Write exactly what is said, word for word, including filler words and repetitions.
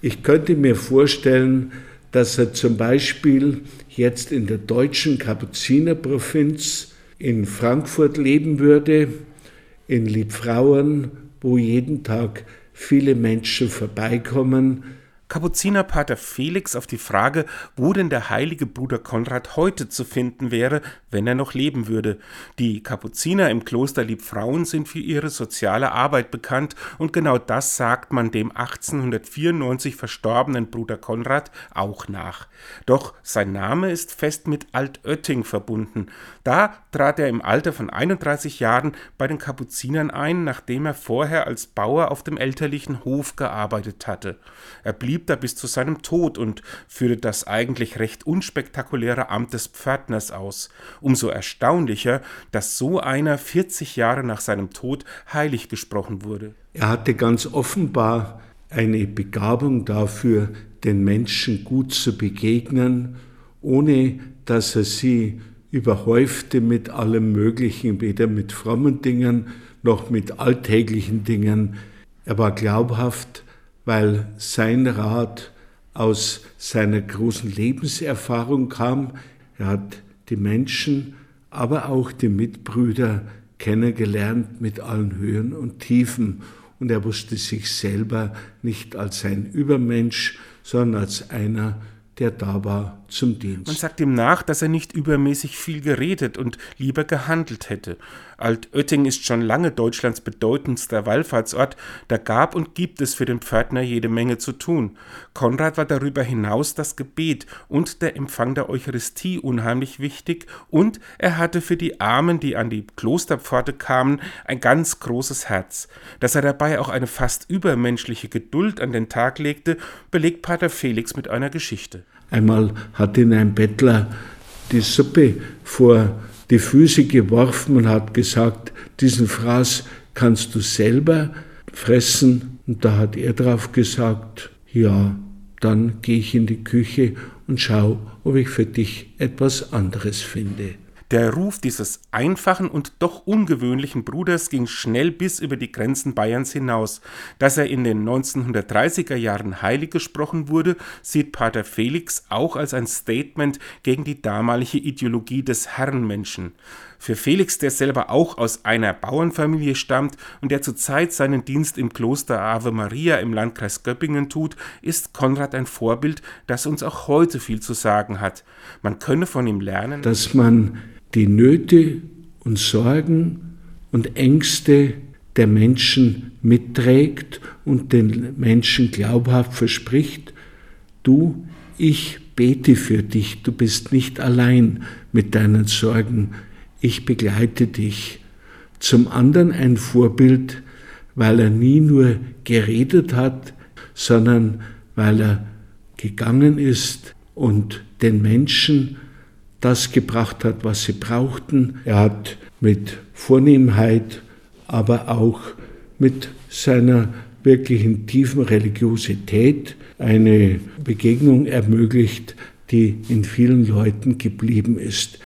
Ich könnte mir vorstellen, dass er zum Beispiel jetzt in der deutschen Kapuzinerprovinz in Frankfurt leben würde, in Liebfrauen, wo jeden Tag viele Menschen vorbeikommen. Kapuzinerpater Felix auf die Frage, wo denn der heilige Bruder Konrad heute zu finden wäre, wenn er noch leben würde. Die Kapuziner im Kloster Liebfrauen sind für ihre soziale Arbeit bekannt und genau das sagt man dem achtzehnhundertvierundneunzig verstorbenen Bruder Konrad auch nach. Doch sein Name ist fest mit Altötting verbunden. Da trat er im Alter von einunddreißig Jahren bei den Kapuzinern ein, nachdem er vorher als Bauer auf dem elterlichen Hof gearbeitet hatte. Er blieb da bis zu seinem Tod und führte das eigentlich recht unspektakuläre Amt des Pförtners aus. Umso erstaunlicher, dass so einer vierzig Jahre nach seinem Tod heilig gesprochen wurde. Er hatte ganz offenbar eine Begabung dafür, den Menschen gut zu begegnen, ohne dass er sie überhäufte mit allem Möglichen, weder mit frommen Dingen noch mit alltäglichen Dingen. Er war glaubhaft, weil sein Rat aus seiner großen Lebenserfahrung kam. Er hat die Menschen, aber auch die Mitbrüder kennengelernt mit allen Höhen und Tiefen. Und er wusste sich selber nicht als ein Übermensch, sondern als einer, der da war zum Dienst. Man sagt ihm nach, dass er nicht übermäßig viel geredet und lieber gehandelt hätte. Altötting ist schon lange Deutschlands bedeutendster Wallfahrtsort, da gab und gibt es für den Pförtner jede Menge zu tun. Konrad war darüber hinaus das Gebet und der Empfang der Eucharistie unheimlich wichtig und er hatte für die Armen, die an die Klosterpforte kamen, ein ganz großes Herz. Dass er dabei auch eine fast übermenschliche Geduld an den Tag legte, belegt Pater Felix mit einer Geschichte. Einmal hat ihn ein Bettler die Suppe vor die Füße geworfen und hat gesagt, diesen Fraß kannst du selber fressen. Und da hat er drauf gesagt, ja, dann gehe ich in die Küche und schau, ob ich für dich etwas anderes finde. Der Ruf dieses einfachen und doch ungewöhnlichen Bruders ging schnell bis über die Grenzen Bayerns hinaus. Dass er in den neunzehnhundertdreißiger Jahren heilig gesprochen wurde, sieht Pater Felix auch als ein Statement gegen die damalige Ideologie des Herrenmenschen. Für Felix, der selber auch aus einer Bauernfamilie stammt und der zurzeit seinen Dienst im Kloster Ave Maria im Landkreis Göppingen tut, ist Konrad ein Vorbild, das uns auch heute viel zu sagen hat. Man könne von ihm lernen, dass man die Nöte und Sorgen und Ängste der Menschen mitträgt und den Menschen glaubhaft verspricht, du, ich bete für dich, du bist nicht allein mit deinen Sorgen, ich begleite dich. Zum anderen ein Vorbild, weil er nie nur geredet hat, sondern weil er gegangen ist und den Menschen das gebracht hat, was sie brauchten. Er hat mit Vornehmheit, aber auch mit seiner wirklichen tiefen Religiosität eine Begegnung ermöglicht, die in vielen Leuten geblieben ist.